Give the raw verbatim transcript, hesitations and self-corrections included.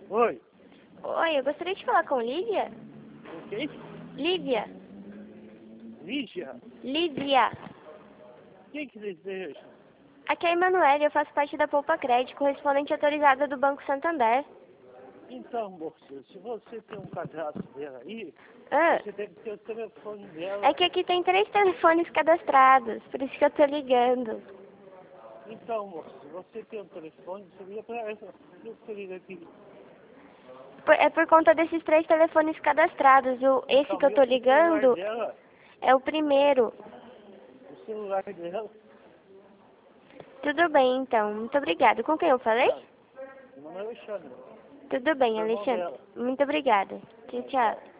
Oi. Oi, eu gostaria de falar com Lívia. Com quem? Lívia. Lígia? Lívia. Quem que deseja? Aqui é a Emanuele, eu faço parte da Poupa Crédito, correspondente autorizada do Banco Santander. Então, moça, se você tem um cadastro dela aí, Ah, você deve ter o telefone dela. é que aqui tem três telefones cadastrados, por isso que eu tô ligando. Então, moça, se você tem um telefone, você liga pra essa. Você liga aqui. Por- É por conta desses três telefones cadastrados. O, esse Então, que eu tô liga pro celular ligando dela. é o primeiro. O celular dela. Tudo bem, então. Muito obrigada. Com quem eu falei? Meu nome é Alexandre. Tudo bem, Sou irmão Alexandre. dela. Muito obrigada. Tchau, tchau.